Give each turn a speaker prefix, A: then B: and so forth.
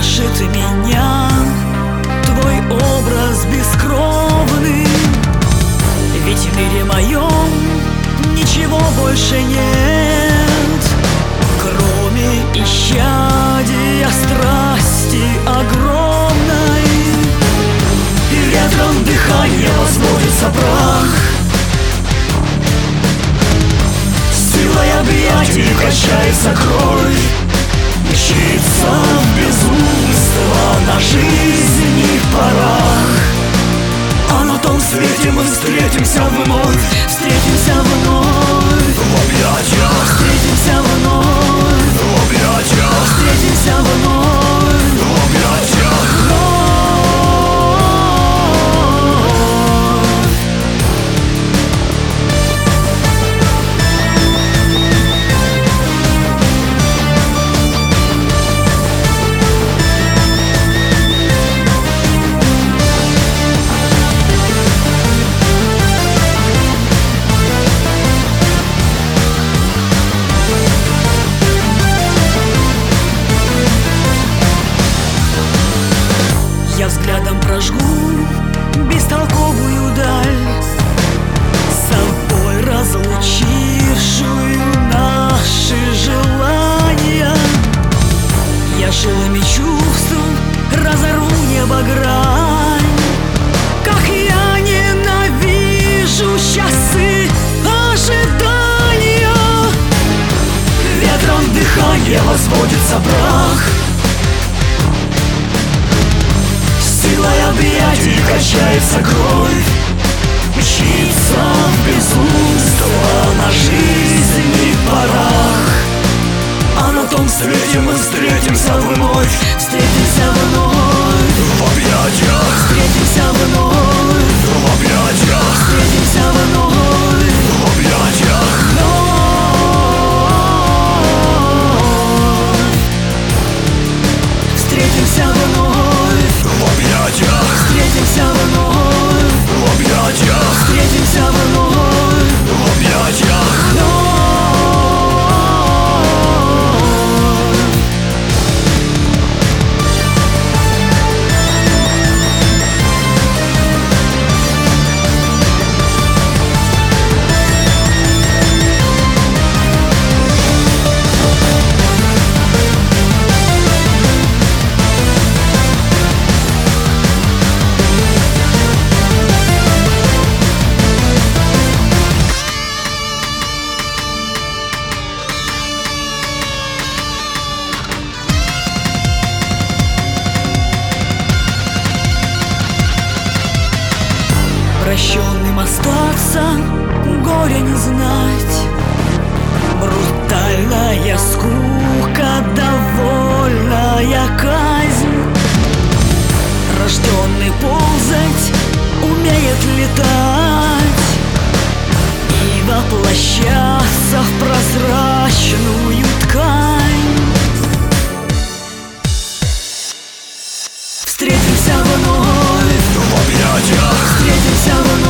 A: тешит меня твой образ бескровный. Ведь в мире моем ничего больше нет, кроме исчадия страсти огромной. И ветром дыхания возводится прах, силой объятий качается кровь, мчится в безумство на жизни парах. А на том свете мы встретимся вновь, встретимся вновь в объятиях, встретимся вновь в объятиях, встретимся вновь в объятиях. Я взглядом прожгу бестолковую даль, с собой разлучившую наши желания. Я жилами чувств разорву небо грань. Как я ненавижу часы ожидания. Ветром дыхания возводится прах, силой объятий качается кровь, мчится в безумство на жизни парах. А на том свете мы встретимся вновь, встретимся вновь в объятиях, встретимся вновь в объятиях, встретимся вновь в объятиях. Встретимся вновь в объятиях, встретимся вновь в объятиях, встретимся вновь в объятиях. Прощенным остаться, горя не знать, брутальная скука, довольная казнь. Рожденный ползать умеет летать и воплощаться в прозрачную ткань. Встретимся вновь в объятиях, встретимся вновь